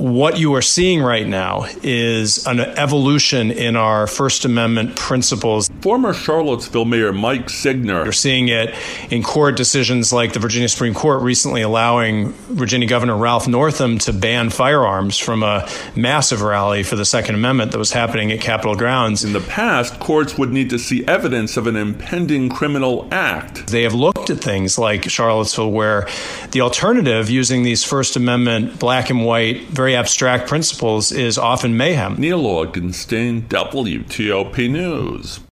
what you are seeing right now is an evolution in our First Amendment principles. Former Charlottesville Mayor Mike Signer. You're seeing it in court decisions like the Virginia Supreme Court recently allowing Virginia Governor Ralph Northam to ban firearms from a massive rally for the Second Amendment that was happening at Capitol grounds. In the past, courts would need to see evidence of an impending criminal act. They have looked at things like Charlottesville, where the alternative, using these First Amendment black and white, very abstract principles, is often mayhem. Neil Augenstein, WTOP News.